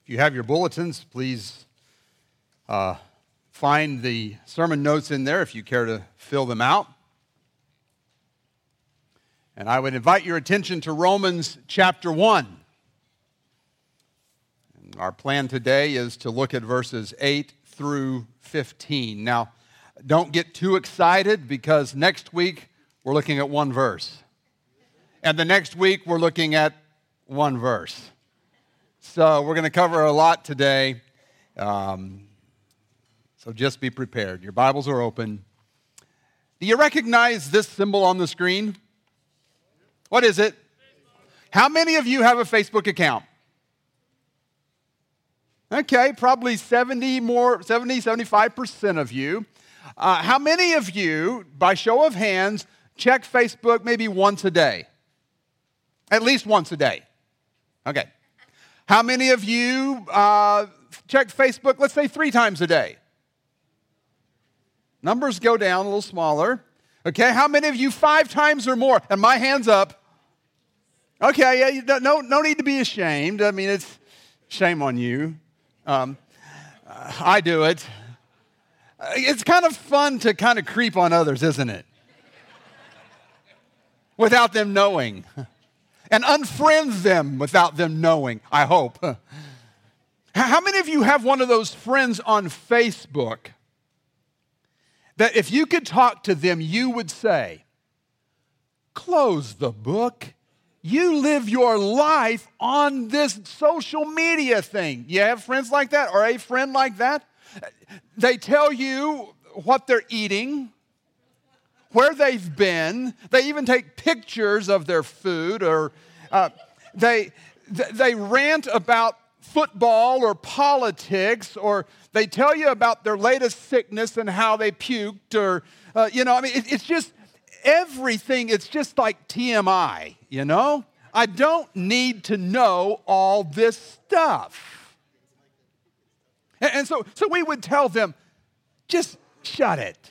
If you have your bulletins, please find the sermon notes in there if you care to fill them out. And I would invite your attention to Romans chapter 1. And our plan today is to look at verses 8 through 15. Now, don't get too excited because next week we're looking at one verse. And the next week we're looking at one verse. So we're going to cover a lot today. So just be prepared. Your Bibles are open. Do you recognize this symbol on the screen? What is it? How many of you have a Facebook account? Okay, probably 75% of you. How many of you, by show of hands, check Facebook maybe once a day? At least once a day. Okay. How many of you check Facebook, let's say 3 times a day? Numbers go down a little smaller. Okay, how many of you 5 times or more? And my hand's up. Okay, yeah, no need to be ashamed. I mean, it's shame on you. I do it. It's kind of fun to kind of creep on others, isn't it? Without them knowing. And unfriend them without them knowing, I hope. How many of you have one of those friends on Facebook that if you could talk to them, you would say, close the book. You live your life on this social media thing. You have friends like that or a friend like that? They tell you what they're eating, where they've been. They even take pictures of their food, or they rant about football or politics, or they tell you about their latest sickness and how they puked, or it's just everything. It's just like TMI, you know. I don't need to know all this stuff. And so we would tell them, just shut it.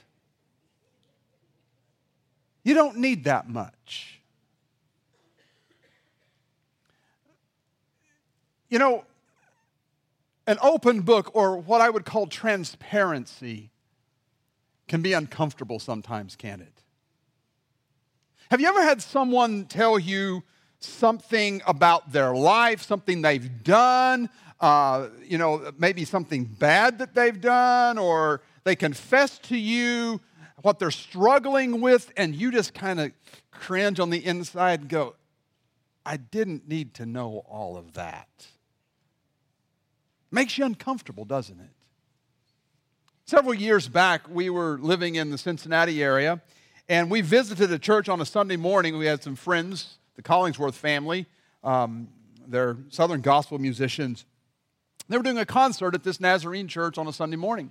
You don't need that much. You know, an open book, or what I would call transparency, can be uncomfortable sometimes, can't it? Have you ever had someone tell you something about their life, something they've done, maybe something bad that they've done, or they confess to you what they're struggling with, and you just kind of cringe on the inside and go, I didn't need to know all of that. Makes you uncomfortable, doesn't it? Several years back, we were living in the Cincinnati area, and we visited a church on a Sunday morning. We had some friends, the Collingsworth family. They're Southern gospel musicians. They were doing a concert at this Nazarene church on a Sunday morning.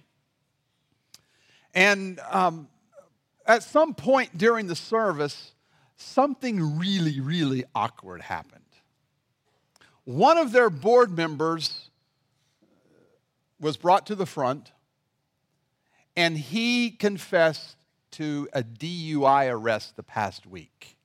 And at some point during the service, something really, really awkward happened. One of their board members was brought to the front, and he confessed to a DUI arrest the past week.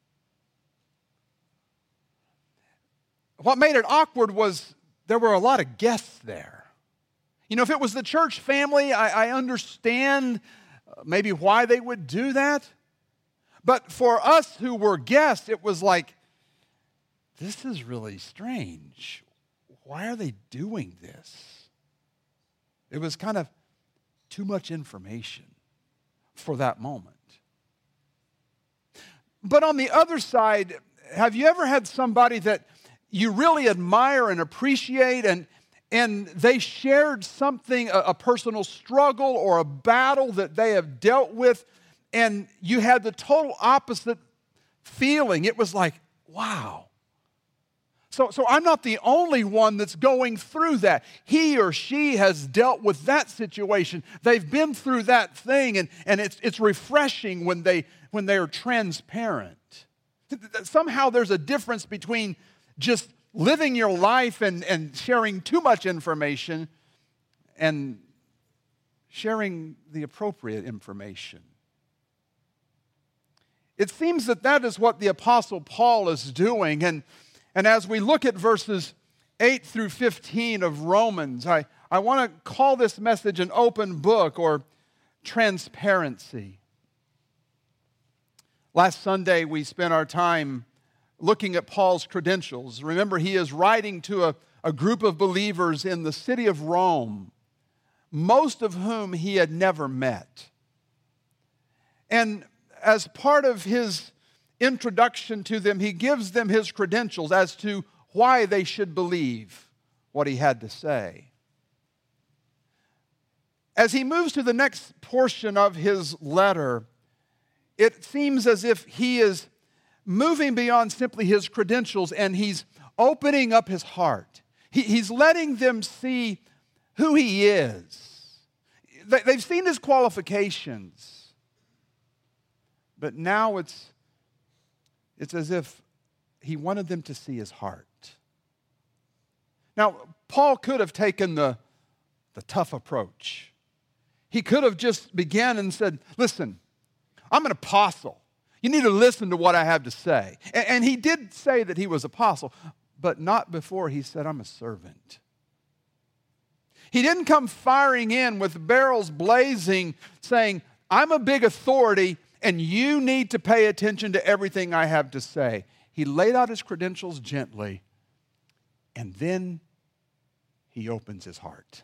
What made it awkward was there were a lot of guests there. You know, if it was the church family, I understand maybe why they would do that. But for us who were guests, it was like, this is really strange. Why are they doing this? It was kind of too much information for that moment. But on the other side, have you ever had somebody that you really admire and appreciate, and they shared something, a personal struggle or a battle that they have dealt with, and you had the total opposite feeling? It was like, wow. So I'm not the only one that's going through that. He or she has dealt with that situation. They've been through that thing, and it's refreshing when they are transparent. Somehow there's a difference between just living your life and sharing too much information and sharing the appropriate information. It seems that is what the Apostle Paul is doing. And as we look at verses 8 through 15 of Romans. I want to call this message an open book or transparency. Last Sunday, we spent our time looking at Paul's credentials. Remember, he is writing to a group of believers in the city of Rome, most of whom he had never met. And as part of his introduction to them, he gives them his credentials as to why they should believe what he had to say. As he moves to the next portion of his letter, it seems as if he is moving beyond simply his credentials and he's opening up his heart. He's letting them see who he is. They've seen his qualifications, but now it's as if he wanted them to see his heart. Now, Paul could have taken the tough approach. He could have just began and said, listen, I'm an apostle. You need to listen to what I have to say. And he did say that he was apostle, but not before he said, I'm a servant. He didn't come firing in with barrels blazing, saying, I'm a big authority, and you need to pay attention to everything I have to say. He laid out his credentials gently, and then he opens his heart.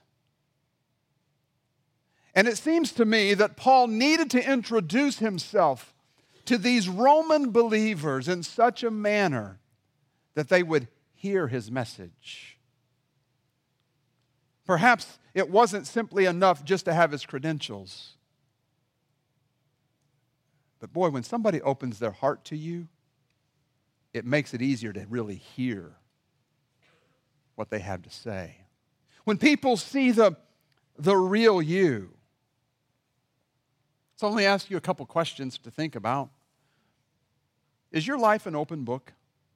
And it seems to me that Paul needed to introduce himself to these Roman believers in such a manner that they would hear his message. Perhaps it wasn't simply enough just to have his credentials. But boy, when somebody opens their heart to you, it makes it easier to really hear what they have to say. When people see the real you, so let me ask you a couple questions to think about. Is your life an open book?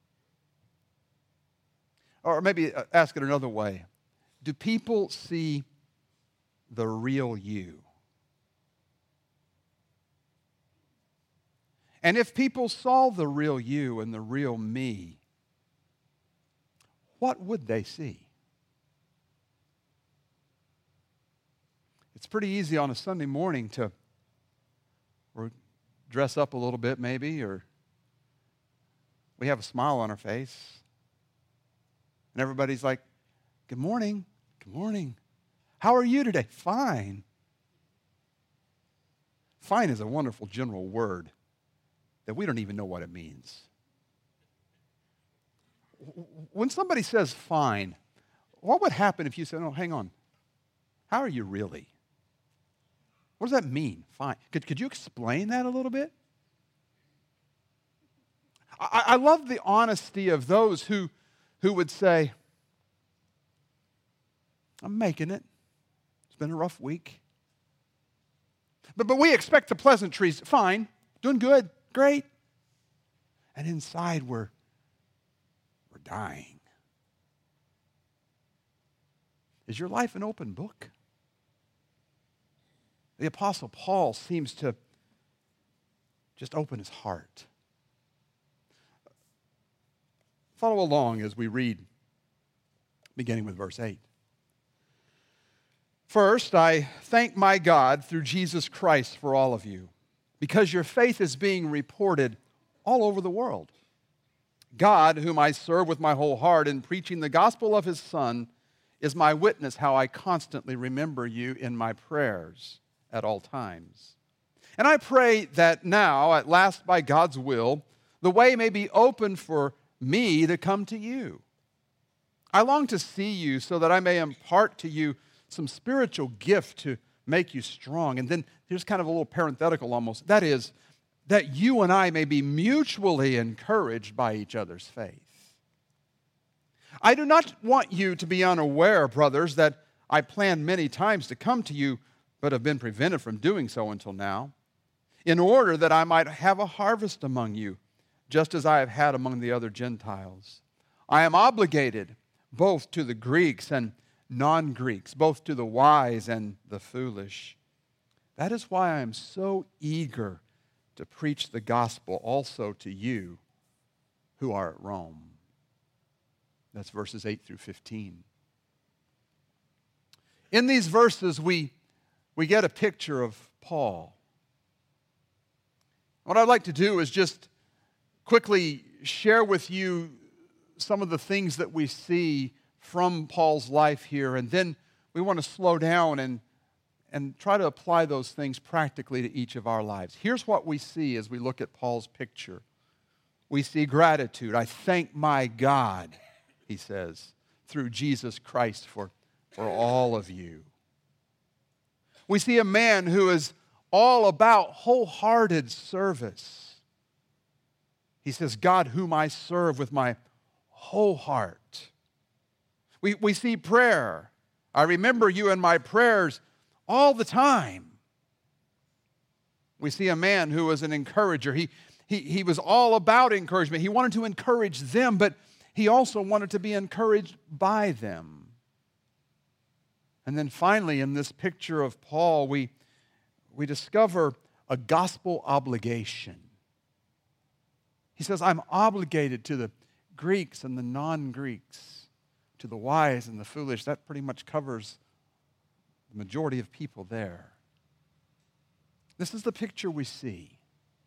Or maybe ask it another way. Do people see the real you? And if people saw the real you and the real me, what would they see? It's pretty easy on a Sunday morning to dress up a little bit maybe, or we have a smile on our face. And everybody's like, good morning, good morning. How are you today? Fine. Fine is a wonderful general word that we don't even know what it means. When somebody says fine, what would happen if you said, oh, hang on, how are you really? What does that mean, fine? Could you explain that a little bit? I love the honesty of those who would say, I'm making it. It's been a rough week. But we expect the pleasantries, fine, doing good, great. And inside we're dying. Is your life an open book? The Apostle Paul seems to just open his heart. Follow along as we read, beginning with verse 8. First, I thank my God through Jesus Christ for all of you, because your faith is being reported all over the world. God, whom I serve with my whole heart in preaching the gospel of his Son, is my witness how I constantly remember you in my prayers at all times. And I pray that now, at last by God's will, the way may be open for me to come to you. I long to see you so that I may impart to you some spiritual gift to make you strong. And then here's kind of a little parenthetical almost. That is, that you and I may be mutually encouraged by each other's faith. I do not want you to be unaware, brothers, that I planned many times to come to you, but have been prevented from doing so until now, in order that I might have a harvest among you, just as I have had among the other Gentiles. I am obligated both to the Greeks and non-Greeks, both to the wise and the foolish. That is why I am so eager to preach the gospel also to you who are at Rome. That's verses 8 through 15. In these verses, we get a picture of Paul. What I'd like to do is just quickly share with you some of the things that we see from Paul's life here, and then we want to slow down and try to apply those things practically to each of our lives. Here's what we see as we look at Paul's picture. We see gratitude. I thank my God, he says, through Jesus Christ for all of you. We see a man who is all about wholehearted service. He says, God, whom I serve with my whole heart. We see prayer. I remember you in my prayers all the time. We see a man who was an encourager. He was all about encouragement. He wanted to encourage them, but he also wanted to be encouraged by them. And then finally, in this picture of Paul, we discover a gospel obligation. He says, I'm obligated to the Greeks and the non-Greeks, to the wise and the foolish. That pretty much covers the majority of people there. This is the picture we see.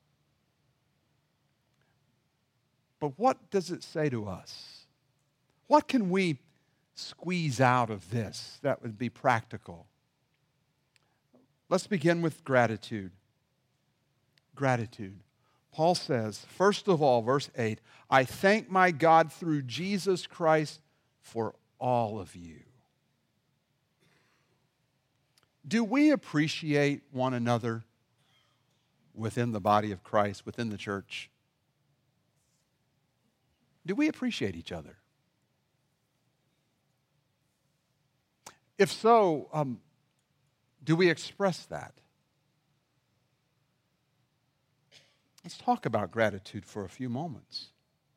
But what does it say to us? What can we squeeze out of this that would be practical? Let's begin with gratitude. Gratitude. Paul says, first of all, verse 8, I thank my God through Jesus Christ for all of you. Do we appreciate one another within the body of Christ, within the church? Do we appreciate each other? If so, do we express that? Let's talk about gratitude for a few moments.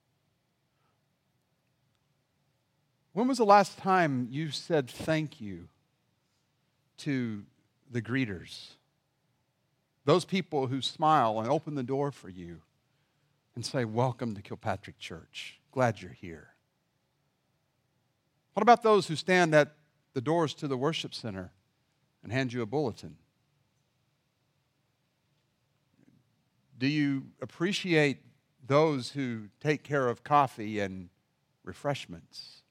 When was the last time you said thank you to the greeters? Those people who smile and open the door for you and say, welcome to Kilpatrick Church. Glad you're here. What about those who stand at the doors to the worship center and hand you a bulletin? Do you appreciate those who take care of coffee and refreshments?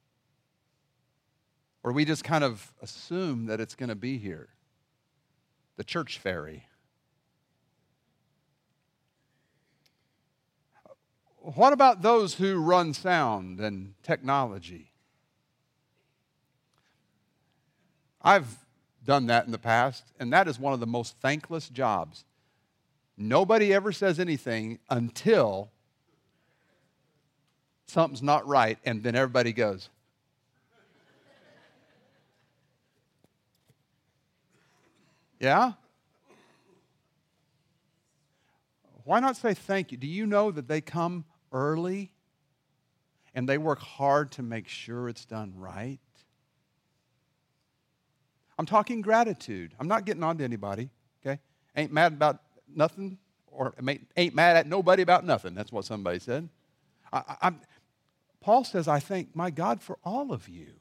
Or we just kind of assume that it's going to be here? The church ferry. What about those who run sound and technology? I've done that in the past, and that is one of the most thankless jobs. Nobody ever says anything until something's not right, and then everybody goes. Yeah? Why not say thank you? Do you know that they come early and they work hard to make sure it's done right? I'm talking gratitude. I'm not getting on to anybody, okay? Ain't mad about nothing, or ain't mad at nobody about nothing. That's what somebody said. Paul says, I thank my God for all of you.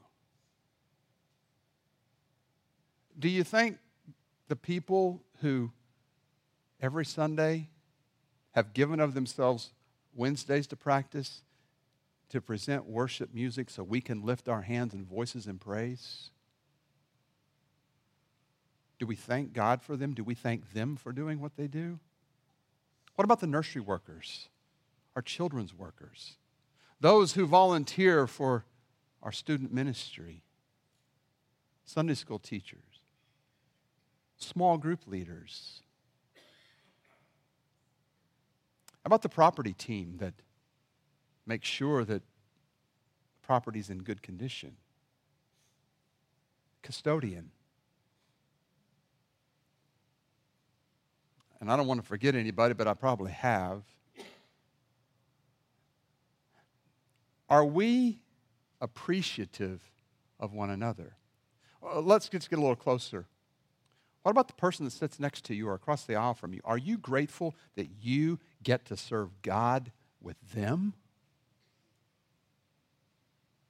Do you think the people who every Sunday have given of themselves Wednesdays to practice, to present worship music so we can lift our hands and voices in praise? Do we thank God for them? Do we thank them for doing what they do? What about the nursery workers, our children's workers, those who volunteer for our student ministry, Sunday school teachers, small group leaders? How about the property team that makes sure that the property's in good condition? Custodian. And I don't want to forget anybody, but I probably have. Are we appreciative of one another? Let's get a little closer. What about the person that sits next to you or across the aisle from you? Are you grateful that you get to serve God with them?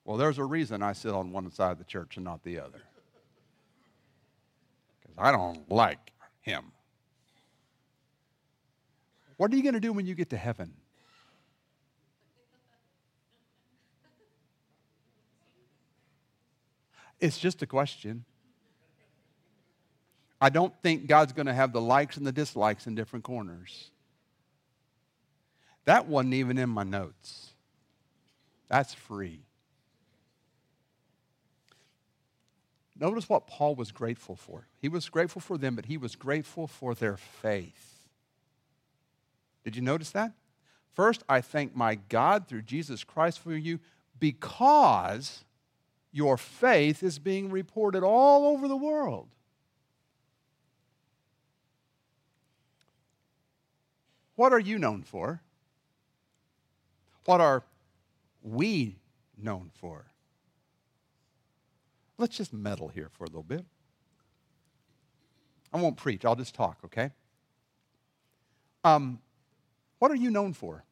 Well, there's a reason I sit on one side of the church and not the other. Because I don't like him. What are you going to do when you get to heaven? It's just a question. I don't think God's going to have the likes and the dislikes in different corners. That wasn't even in my notes. That's free. Notice what Paul was grateful for. He was grateful for them, but he was grateful for their faith. Did you notice that? First, I thank my God through Jesus Christ for you because your faith is being reported all over the world. What are you known for? What are we known for? Let's just meddle here for a little bit. I won't preach, I'll just talk, okay? What are you known for?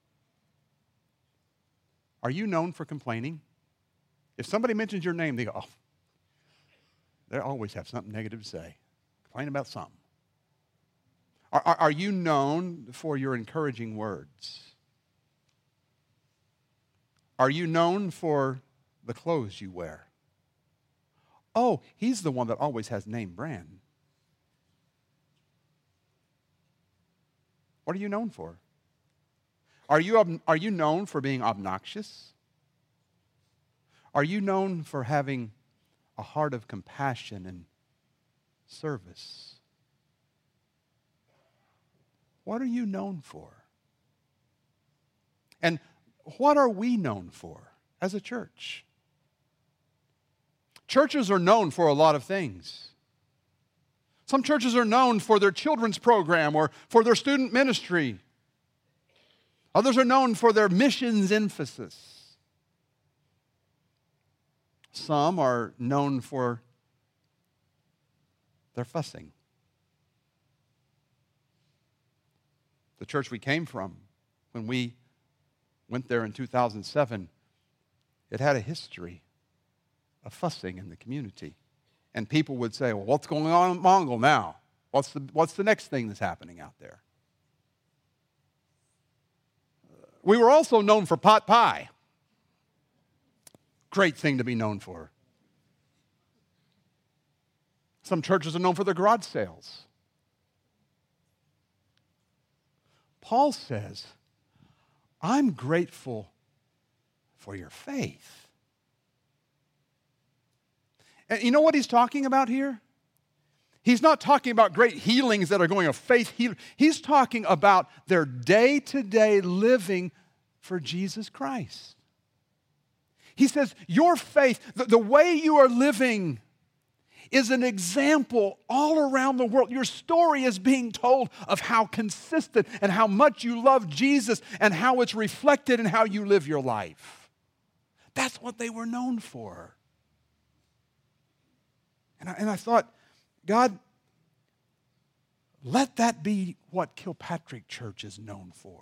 Are you known for complaining? If somebody mentions your name, they go, oh, they always have something negative to say. Complain about something. Are you known for your encouraging words? Are you known for the clothes you wear? Oh, he's the one that always has name brand. What are you known for? Are you known for being obnoxious? Are you known for having a heart of compassion and service? What are you known for? And what are we known for as a church? Churches are known for a lot of things. Some churches are known for their children's program or for their student ministry. Others are known for their missions emphasis. Some are known for their fussing. The church we came from, when we went there in 2007, it had a history of fussing in the community. And people would say, well, what's going on in Mongol now? What's the next thing that's happening out there? We were also known for pot pie. Great thing to be known for. Some churches are known for their garage sales. Paul says, I'm grateful for your faith. And you know what he's talking about here? He's not talking about great healings that are going of faith healing. He's talking about their day-to-day living for Jesus Christ. He says, your faith, the way you are living is an example all around the world. Your story is being told of how consistent and how much you love Jesus and how it's reflected in how you live your life. That's what they were known for. And I thought, God, let that be what Kilpatrick Church is known for.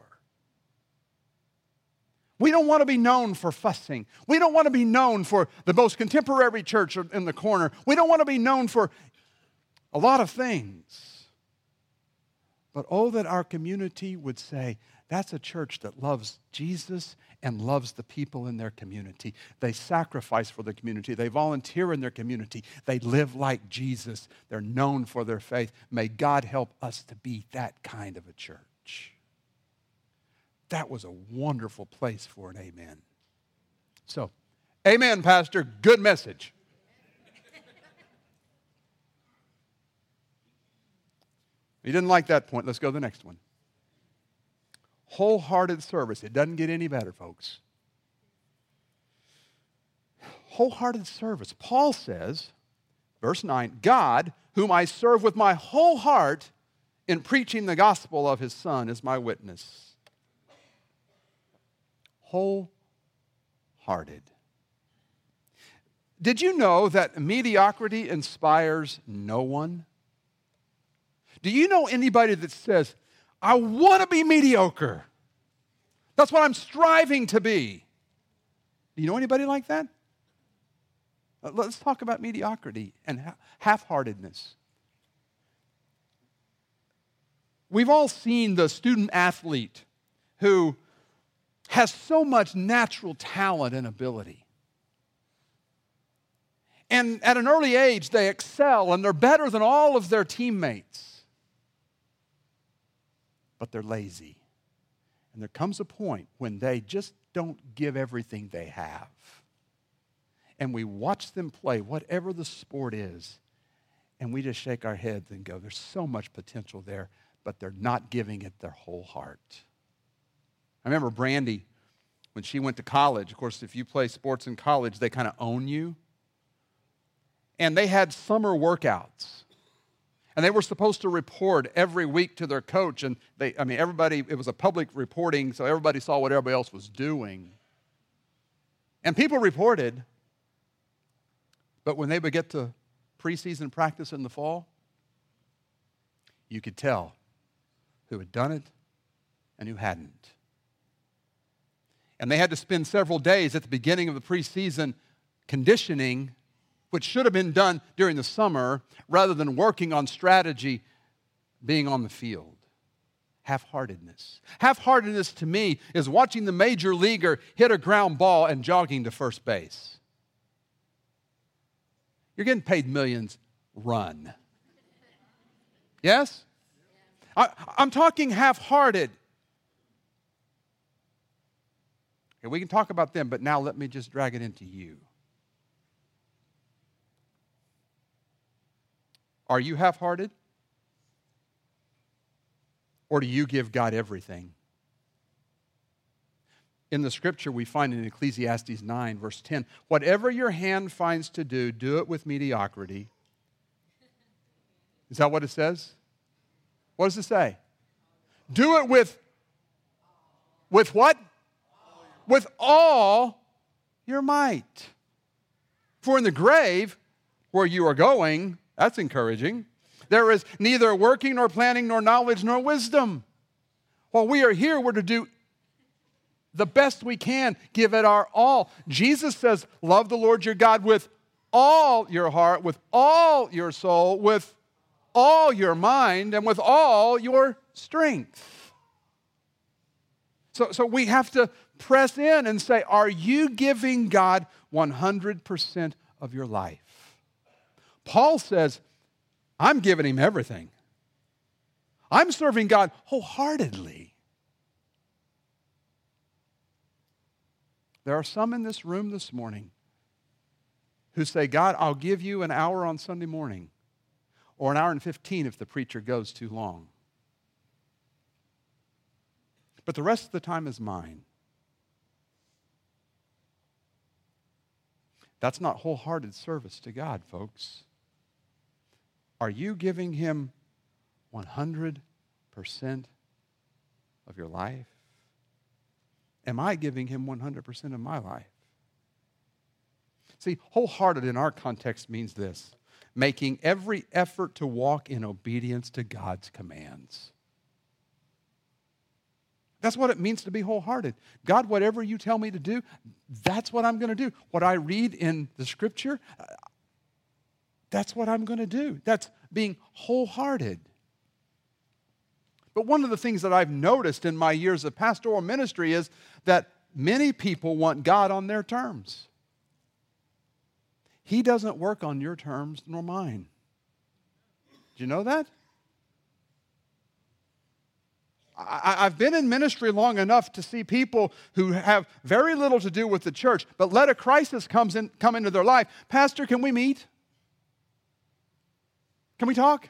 We don't want to be known for fussing. We don't want to be known for the most contemporary church in the corner. We don't want to be known for a lot of things. But oh, that our community would say, that's a church that loves Jesus and loves the people in their community. They sacrifice for the community. They volunteer in their community. They live like Jesus. They're known for their faith. May God help us to be that kind of a church. That was a wonderful place for an amen. So, amen, Pastor. Good message. You didn't like that point. Let's go to the next one. Wholehearted service. It doesn't get any better, folks. Wholehearted service. Paul says, verse 9, God, whom I serve with my whole heart in preaching the gospel of his Son, is my witness. Wholehearted. Did you know that mediocrity inspires no one? Do you know anybody that says, I want to be mediocre? That's what I'm striving to be. Do you know anybody like that? Let's talk about mediocrity and half-heartedness. We've all seen the student athlete who has so much natural talent and ability. And at an early age, they excel and they're better than all of their teammates. But they're lazy. And there comes a point when they just don't give everything they have. And we watch them play, whatever the sport is, and we just shake our heads and go, there's so much potential there, but they're not giving it their whole heart. I remember Brandy, when she went to college. Of course, if you play sports in college, they kind of own you. And they had summer workouts. And they were supposed to report every week to their coach. And everybody, it was a public reporting, so everybody saw what everybody else was doing. And people reported. But when they would get to preseason practice in the fall, you could tell who had done it and who hadn't. And they had to spend several days at the beginning of the preseason conditioning, which should have been done during the summer, rather than working on strategy being on the field. Half-heartedness. Half-heartedness to me is watching the major leaguer hit a ground ball and jogging to first base. You're getting paid millions. Run. Yes? I'm talking half-hearted. Okay, we can talk about them, but now let me just drag it into you. Are you half-hearted? Or do you give God everything? In the scripture, we find in Ecclesiastes 9, verse 10, whatever your hand finds to do, do it with mediocrity. Is that what it says? What does it say? Do it with what? With all your might. For in the grave, where you are going, that's encouraging, there is neither working nor planning nor knowledge nor wisdom. While we are here, we're to do the best we can, give it our all. Jesus says, love the Lord your God with all your heart, with all your soul, with all your mind, and with all your strength. So we have to press in and say, are you giving God 100% of your life? Paul says, I'm giving him everything. I'm serving God wholeheartedly. There are some in this room this morning who say, God, I'll give you an hour on Sunday morning, or an hour and 15 if the preacher goes too long. But the rest of the time is mine. That's not wholehearted service to God, folks. Are you giving him 100% of your life? Am I giving him 100% of my life? See, wholehearted in our context means this: making every effort to walk in obedience to God's commands. That's what it means to be wholehearted. God, whatever you tell me to do, that's what I'm going to do. What I read in the scripture, that's what I'm going to do. That's being wholehearted. But one of the things that I've noticed in my years of pastoral ministry is that many people want God on their terms. He doesn't work on your terms nor mine. Do you know that? I've been in ministry long enough to see people who have very little to do with the church, but let a crisis come into their life. Pastor, can we meet? Can we talk?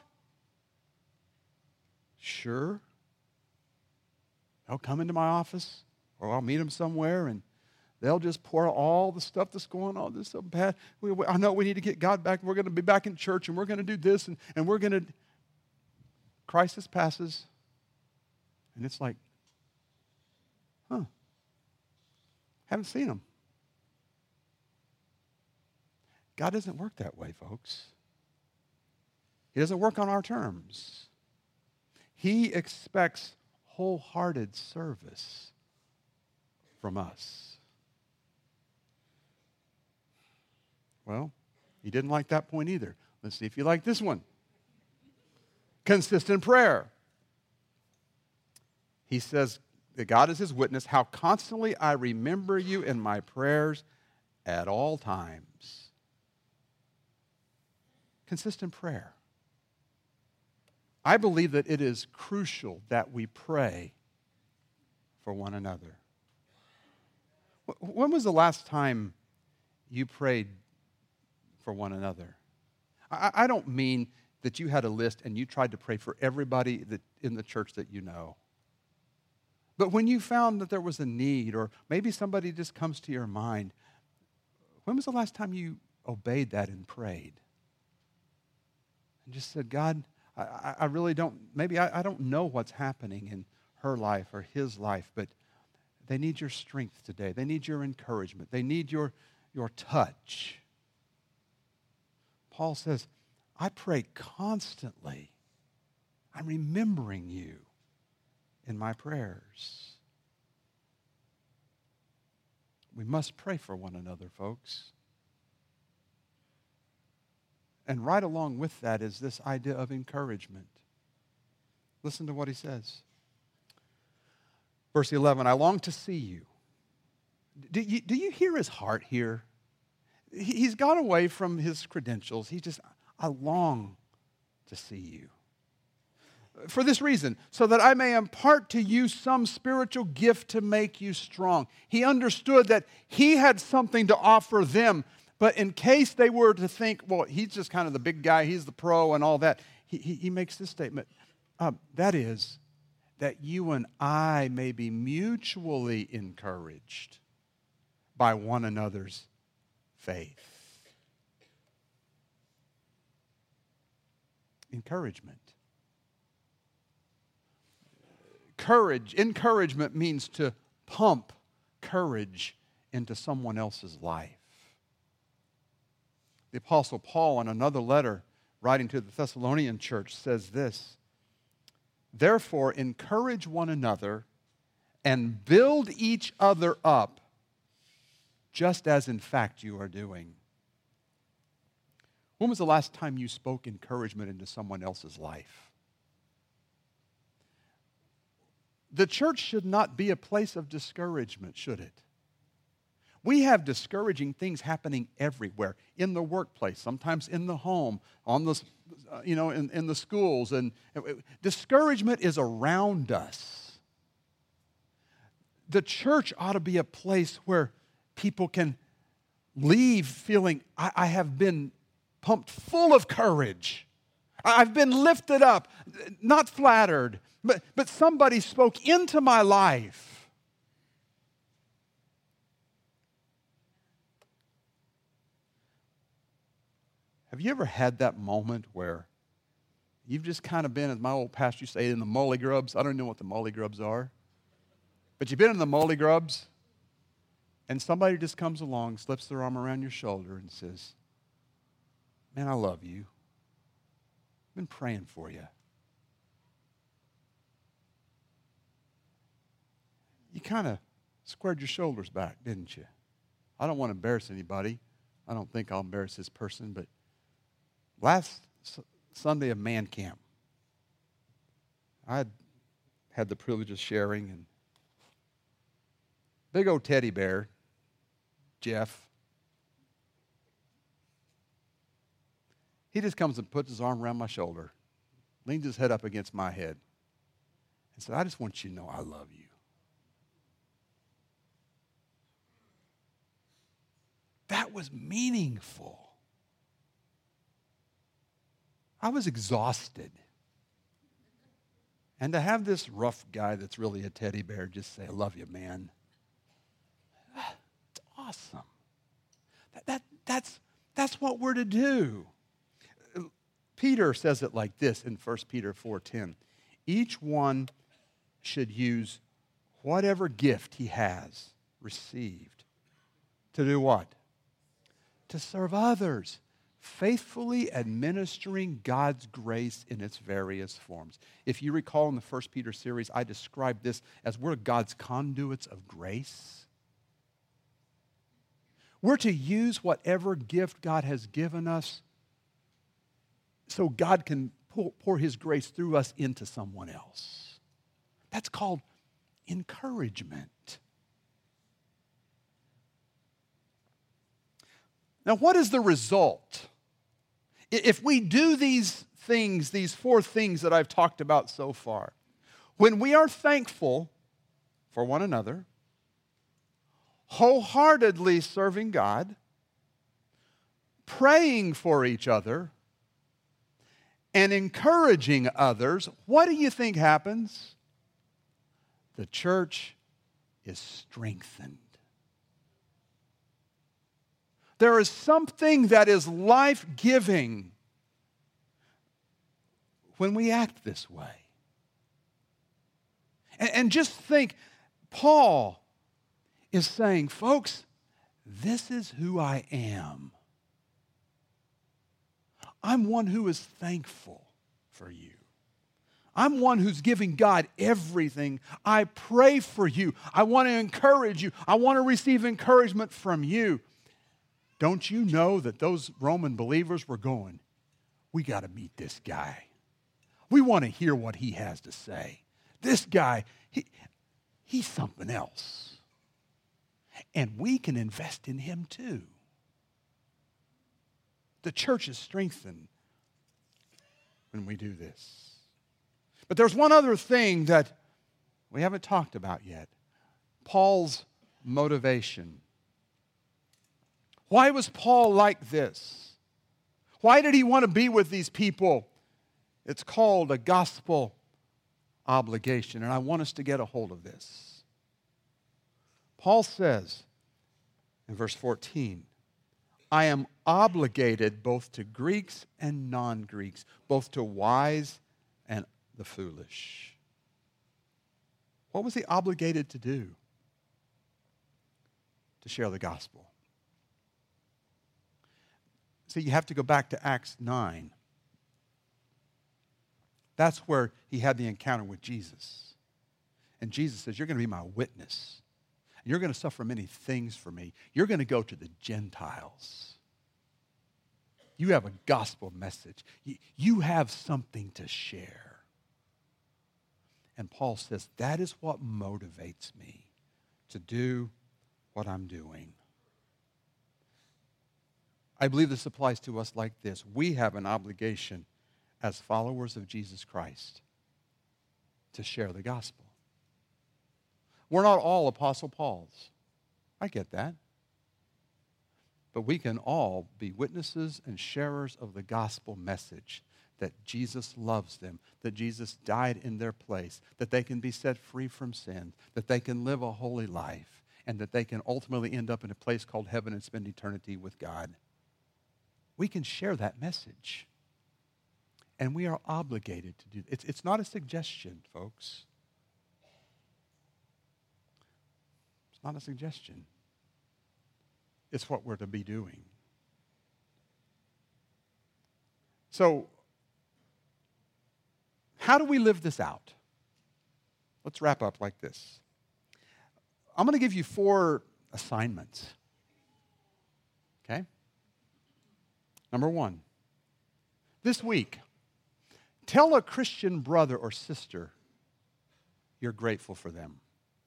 Sure. They'll come into my office, or I'll meet them somewhere, and they'll just pour all the stuff that's going on. This is so bad. I know we need to get God back. We're going to be back in church, and we're going to do this, and we're going to... Crisis passes, and it's like, haven't seen them. God doesn't work that way, folks. He doesn't work on our terms. He expects wholehearted service from us. Well, He didn't like that point either. Let's see if you like this one. Consistent prayer. He says that God is his witness, how constantly I remember you in my prayers at all times. Consistent prayer. I believe that it is crucial that we pray for one another. When was the last time you prayed for one another? I don't mean that you had a list and you tried to pray for everybody in the church that you know. But when you found that there was a need, or maybe somebody just comes to your mind, when was the last time you obeyed that and prayed? And just said, God, I really don't, maybe I don't know what's happening in her life or his life, but they need your strength today. They need your encouragement. They need your touch. Paul says, I pray constantly. I'm remembering you in my prayers. We must pray for one another, folks. And right along with that is this idea of encouragement. Listen to what he says. Verse 11, I long to see you. Do you hear his heart here? He's gone away from his credentials. I long to see you. For this reason, so that I may impart to you some spiritual gift to make you strong. He understood that he had something to offer them, but in case they were to think, well, he's just kind of the big guy, he's the pro and all that, he makes this statement. That is, that you and I may be mutually encouraged by one another's faith. Encouragement. Encouragement means to pump courage into someone else's life. The Apostle Paul, in another letter, writing to the Thessalonian church, says this, therefore, encourage one another and build each other up, just as in fact you are doing. When was the last time you spoke encouragement into someone else's life? The church should not be a place of discouragement, should it? We have discouraging things happening everywhere, in the workplace, sometimes in the home, on the, in the schools, and discouragement is around us. The church ought to be a place where people can leave feeling, I have been pumped full of courage. I've been lifted up, not flattered, but somebody spoke into my life. Have you ever had that moment where you've just kind of been, as my old pastor used to say, in the molly grubs? I don't know what the molly grubs are. But you've been in the molly grubs, and somebody just comes along, slips their arm around your shoulder and says, man, I love you. I've been praying for you. You kind of squared your shoulders back, didn't you? I don't want to embarrass anybody. I don't think I'll embarrass this person, but last Sunday of man camp, I had the privilege of sharing, and big old teddy bear, Jeff, he just comes and puts his arm around my shoulder, leans his head up against my head, and said, I just want you to know I love you. That was meaningful. I was exhausted. And to have this rough guy that's really a teddy bear just say, I love you, man. It's awesome. That's what we're to do. Peter says it like this in 1 Peter 4:10. Each one should use whatever gift he has received to do what? To serve others, faithfully administering God's grace in its various forms. If you recall in the 1 Peter series, I described this as we're God's conduits of grace. We're to use whatever gift God has given us so God can pour His grace through us into someone else. That's called encouragement. Now, what is the result? If we do these things, these 4 things that I've talked about so far, when we are thankful for one another, wholeheartedly serving God, praying for each other, and encouraging others, what do you think happens? The church is strengthened. There is something that is life-giving when we act this way. And just think, Paul is saying, folks, this is who I am. I'm one who is thankful for you. I'm one who's giving God everything. I pray for you. I want to encourage you. I want to receive encouragement from you. Don't you know that those Roman believers were going, we got to meet this guy. We want to hear what he has to say. This guy, he's something else. And we can invest in him too. The church is strengthened when we do this. But there's one other thing that we haven't talked about yet. Paul's motivation. Why was Paul like this? Why did he want to be with these people? It's called a gospel obligation, and I want us to get a hold of this. Paul says in verse 14, I am obligated both to Greeks and non-Greeks, both to wise and the foolish. What was he obligated to do? To share the gospel. See, you have to go back to Acts 9. That's where he had the encounter with Jesus. And Jesus says, you're going to be my witness. You're going to suffer many things for me. You're going to go to the Gentiles. You have a gospel message. You have something to share. And Paul says, that is what motivates me to do what I'm doing. I believe this applies to us like this. We have an obligation as followers of Jesus Christ to share the gospel. We're not all Apostle Pauls. I get that. But we can all be witnesses and sharers of the gospel message that Jesus loves them, that Jesus died in their place, that they can be set free from sin, that they can live a holy life, and that they can ultimately end up in a place called heaven and spend eternity with God. We can share that message. And we are obligated to do it. It's not a suggestion, folks. It's not a suggestion. It's what we're to be doing. So, how do we live this out? Let's wrap up like this. I'm going to give you 4 assignments. Okay? Number 1, this week, tell a Christian brother or sister you're grateful for them.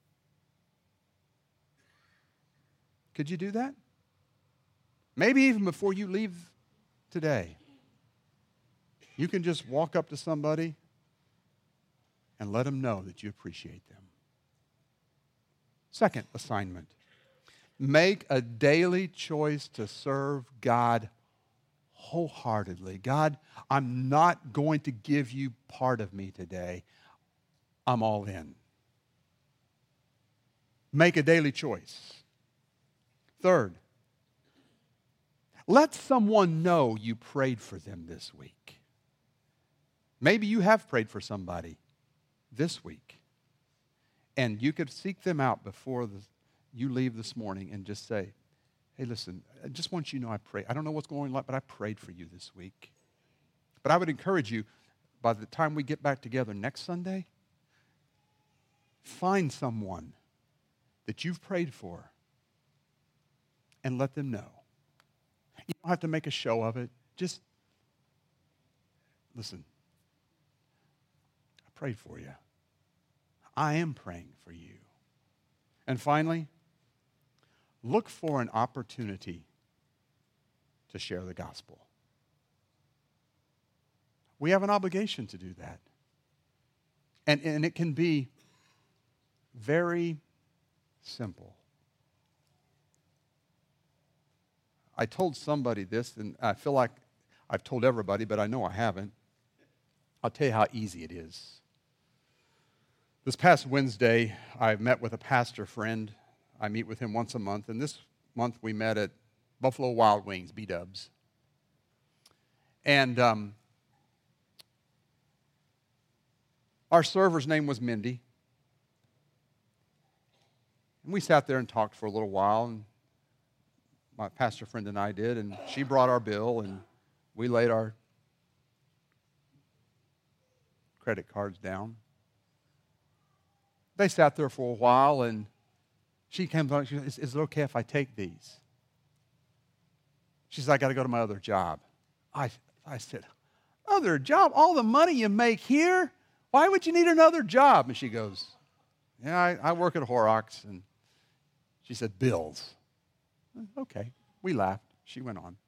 Could you do that? Maybe even before you leave today. You can just walk up to somebody and let them know that you appreciate them. Second assignment, make a daily choice to serve God wholeheartedly. God, I'm not going to give you part of me today. I'm all in. Make a daily choice. Third, let someone know you prayed for them this week. Maybe you have prayed for somebody this week. And you could seek them out before you leave this morning and just say, hey, listen, I just want you to know I pray. I don't know what's going on, but I prayed for you this week. But I would encourage you, by the time we get back together next Sunday, find someone that you've prayed for and let them know. You don't have to make a show of it. Just listen. I prayed for you. I am praying for you. And finally, look for an opportunity to share the gospel. We have an obligation to do that. And it can be very simple. I told somebody this, and I feel like I've told everybody, but I know I haven't. I'll tell you how easy it is. This past Wednesday, I met with a pastor friend. I meet with him once a month, and this month we met at Buffalo Wild Wings, B-Dubs. And our server's name was Mindy. And we sat there and talked for a little while, and my pastor friend and I did, and she brought our bill, and we laid our credit cards down. They sat there for a while, and she came on, she said, is it okay if I take these? She said, I got to go to my other job. I said, other job? All the money you make here? Why would you need another job? And she goes, yeah, I work at Horrocks. And she said, bills. Okay. We laughed. She went on.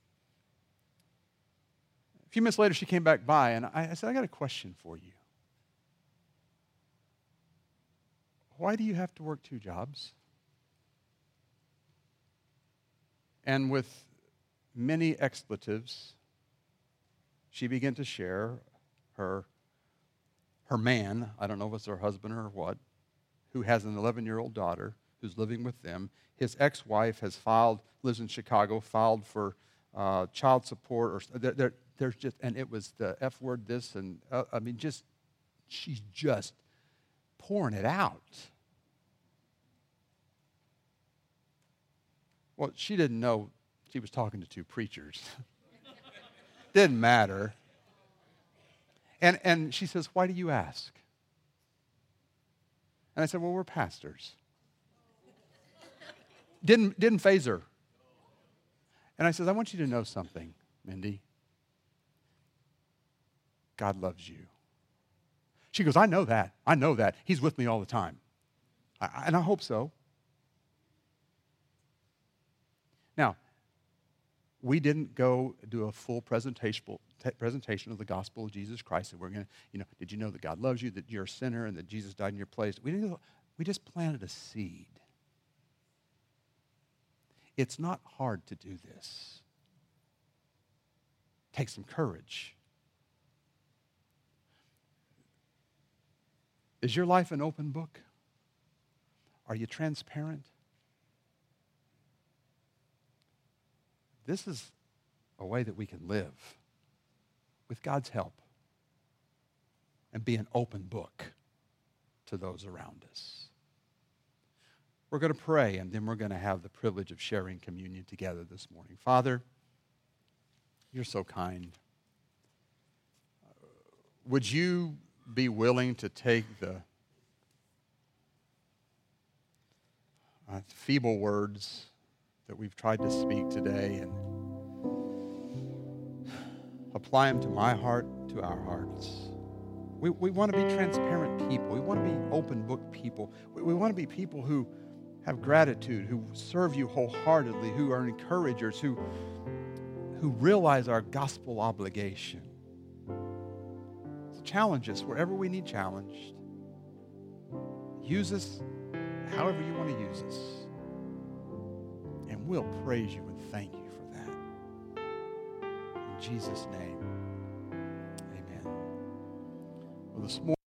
A few minutes later, she came back by, and I said, I got a question for you. Why do you have to work 2 jobs? And with many expletives, she began to share her man, I don't know if it's her husband or what, who has an 11-year-old daughter who's living with them. His ex-wife has lives in Chicago, filed for child support. Or there's just, and it was the F word, this, and she's just pouring it out. Well, she didn't know she was talking to 2 preachers. Didn't matter. And she says, why do you ask? And I said, well, we're pastors. Didn't faze her. And I said, I want you to know something, Mindy. God loves you. She goes, I know that. I know that. He's with me all the time. And I hope so. Now, we didn't go do a full presentation of the gospel of Jesus Christ. And we're going to, did you know that God loves you, that you're a sinner, and that Jesus died in your place? We just planted a seed. It's not hard to do this. Take some courage. Is your life an open book? Are you transparent? This is a way that we can live with God's help and be an open book to those around us. We're going to pray, and then we're going to have the privilege of sharing communion together this morning. Father, you're so kind. Would you be willing to take the feeble words that we've tried to speak today and apply them to my heart, to our hearts? We want to be transparent people. We want to be open book people. We want to be people who have gratitude, who serve you wholeheartedly, who are encouragers, who realize our gospel obligation. So challenge us wherever we need challenged. Use us however you want to use us. And we'll praise you and thank you for that. In Jesus' name, amen. Well, this morning,